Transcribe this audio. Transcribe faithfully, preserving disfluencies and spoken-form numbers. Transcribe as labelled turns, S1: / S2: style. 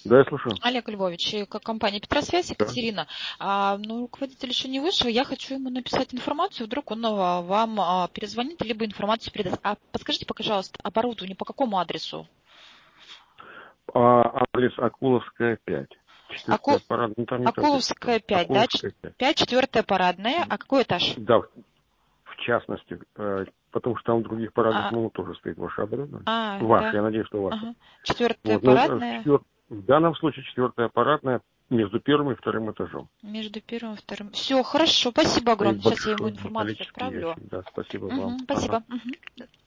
S1: Да, я слушаю.
S2: Олег Львович, и как компания Петросвязь,
S1: Да.
S2: Екатерина. А, ну, руководитель еще не вышел, я хочу ему написать информацию, вдруг он а, вам а, перезвонит, либо информацию передаст. А подскажите, пожалуйста, оборудование по какому адресу?
S1: А, адрес Акуловская, пять.
S2: Аку...
S1: Четвертая парадная, ну там не так
S2: Акуловская
S1: далеко.
S2: пять, да?
S1: Акуловская, пять.
S2: пять, четвертая парадная. А какой этаж?
S1: Да, в, в частности, э, потому что там в других парадных,
S2: А,
S1: ну, тоже стоит ваше оборудование.
S2: а
S1: Ваше,
S2: да.
S1: я надеюсь, что ваше.
S2: Ага. Четвертая
S1: Вот, но это в,
S2: парадная.
S1: четвер... в данном случае четвертая парадная между первым и вторым этажом.
S2: Между первым и вторым. Все, хорошо, спасибо
S1: Стоит
S2: огромное. Сейчас я ему
S1: большой
S2: информацию
S1: металлический
S2: отправлю.
S1: ящик. Да, спасибо вам.
S2: Угу,
S1: Ага.
S2: спасибо. Угу.